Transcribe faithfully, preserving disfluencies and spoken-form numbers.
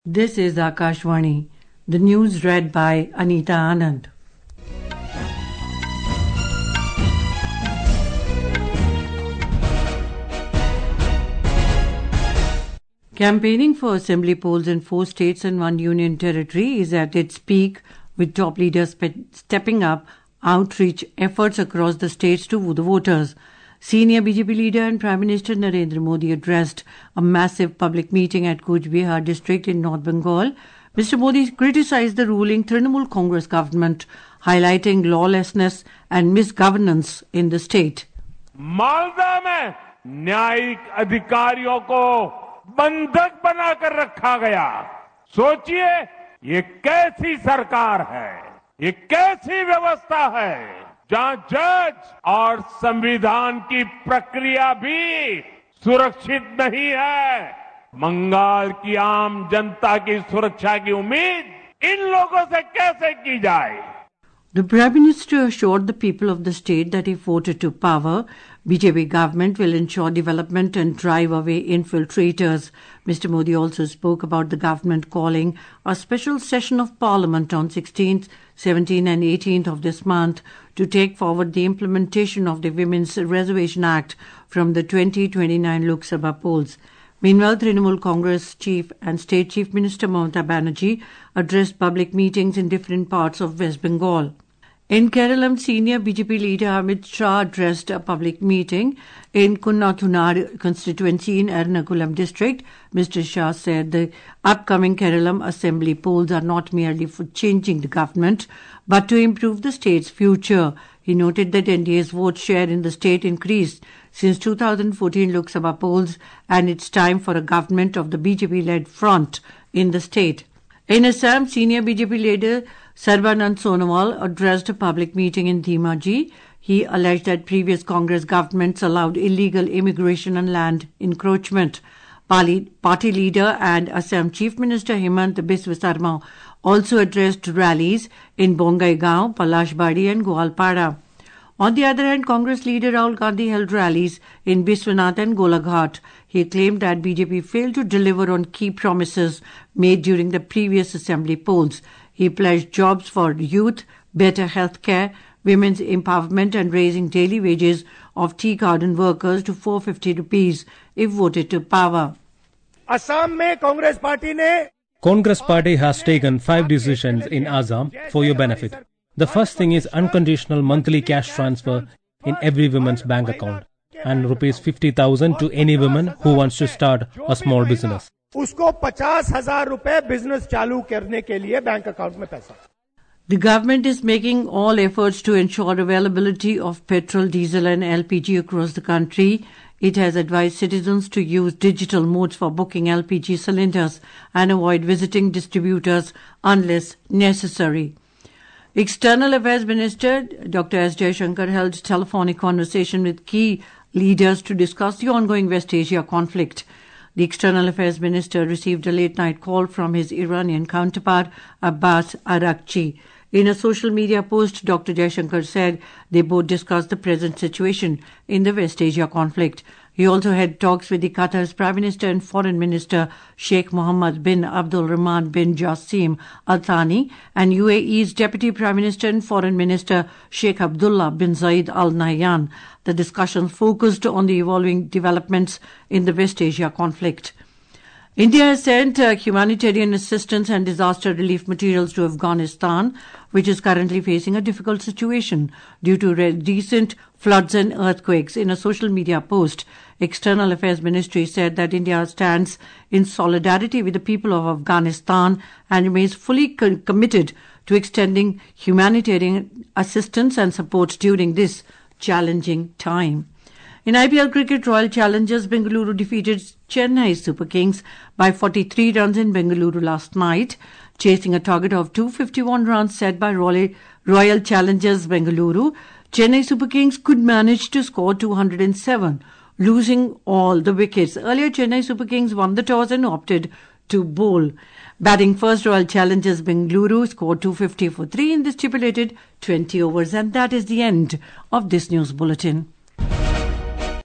This is Akashvani, the news read by Anita Anand. Campaigning for assembly polls in four states and one union territory is at its peak, with top leaders stepping up outreach efforts across the states to the voters. Senior B J P leader and Prime Minister Narendra Modi addressed a massive public meeting at Cooch Behar district in North Bengal. Mister Modi criticized the ruling Trinamool Congress government, highlighting lawlessness and misgovernance in the state. Malda में न्यायिक अधिकारियों को बंधक बनाकर रखा गया। सोचिए ये कैसी सरकार है, ये कैसी व्यवस्था है जहां जज और संविधान की प्रक्रिया भी सुरक्षित नहीं है। बंगाल की आम जनता की सुरक्षा की उम्मीद इन लोगों से कैसे की जाए? The Prime Minister assured the people of the state that if voted to power, B J P government will ensure development and drive away infiltrators. Mister Modi also spoke about the government calling a special session of Parliament on sixteenth, seventeenth and eighteenth of this month to take forward the implementation of the Women's Reservation Act from the twenty twenty-nine Lok Sabha polls. Meanwhile, Trinamool Congress Chief and State Chief Minister Mamata Banerjee addressed public meetings in different parts of West Bengal. In Kerala, senior B J P leader Amit Shah addressed a public meeting in Kunnathunar constituency in Ernakulam district. Mister Shah said the upcoming Kerala assembly polls are not merely for changing the government, but to improve the state's future. He noted that N D A's vote share in the state increased since two thousand fourteen Lok Sabha polls, and it's time for a government of the B J P-led front in the state. In Assam, senior B J P leader Sarbanand Sonowal addressed a public meeting in Dhemaji. He alleged that previous Congress governments allowed illegal immigration and land encroachment. Party leader and Assam Chief Minister Himant Biswa Sarma also addressed rallies in Bongaigaon, Palashbadi and Goalpara. On the other hand, Congress leader Rahul Gandhi held rallies in Biswanath and Golaghat. He claimed that B J P failed to deliver on key promises made during the previous assembly polls. He pledged jobs for youth, better health care, women's empowerment and raising daily wages of tea garden workers to four hundred fifty rupees if voted to power. Assam mein Congress party ne Congress party has taken five decisions in Assam for your benefit. The first thing is unconditional monthly cash transfer in every woman's bank account and rupees fifty thousand to any woman who wants to start a small business. उसको पचास हजार रुपए business चालू करने के लिए bank account में पैसा. The government is making all efforts to ensure availability of petrol, diesel and L P G across the country. It has advised citizens to use digital modes for booking L P G cylinders and avoid visiting distributors unless necessary. External Affairs Minister Doctor S Jaishankar held a telephonic conversation with key leaders to discuss the ongoing West Asia conflict. The External Affairs Minister received a late-night call from his Iranian counterpart, Abbas Araghchi. In a social media post, Doctor Jaishankar said they both discussed the present situation in the West Asia conflict. He also had talks with the Qatar's Prime Minister and Foreign Minister Sheikh Mohammed bin Abdul Rahman bin Jassim Al Thani and U A E's Deputy Prime Minister and Foreign Minister Sheikh Abdullah bin Zayed Al Nahyan. The discussions focused on the evolving developments in the West Asia conflict. India has sent uh, humanitarian assistance and disaster relief materials to Afghanistan, which is currently facing a difficult situation due to recent floods and earthquakes. In a social media post, External Affairs Ministry said that India stands in solidarity with the people of Afghanistan and remains fully co- committed to extending humanitarian assistance and support during this challenging time. In I P L cricket, Royal Challengers Bengaluru defeated Chennai Super Kings by forty-three runs in Bengaluru last night, chasing a target of two hundred fifty-one runs set by Royal Challengers Bengaluru. Chennai Super Kings could manage to score two hundred seven, losing all the wickets. Earlier, Chennai Super Kings won the toss and opted to bowl. Batting first, Royal Challengers Bengaluru scored two hundred fifty for three in the stipulated twenty overs. And that is the end of this news bulletin.